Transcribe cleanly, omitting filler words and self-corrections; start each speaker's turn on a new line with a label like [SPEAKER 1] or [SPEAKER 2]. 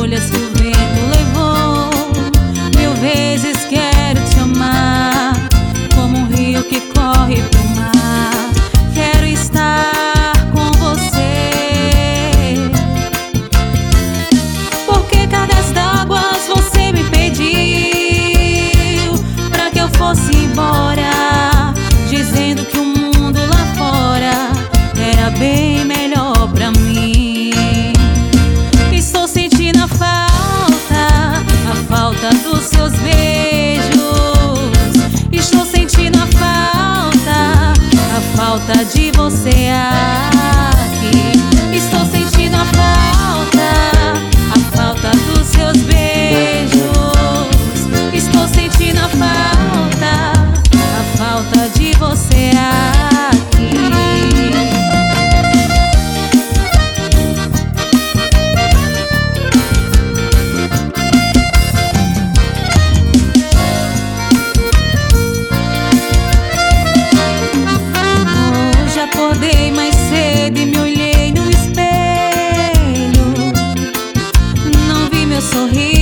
[SPEAKER 1] folhas que o vento levou. Mil vezes quero te amar, como um rio que corre pro mar. Quero estar com você, porque cadês d'águas você me pediu pra que eu fosse embora, dizendo que o mundo lá fora era bem melhor pra mim. Estou sentindo a falta dos seus beijos. Estou sentindo a falta de você aqui. Estou sentindo a falta dos seus beijos. Estou sentindo a falta de você aqui. Acordei mais cedo e me olhei no espelho. Não vi meu sorriso.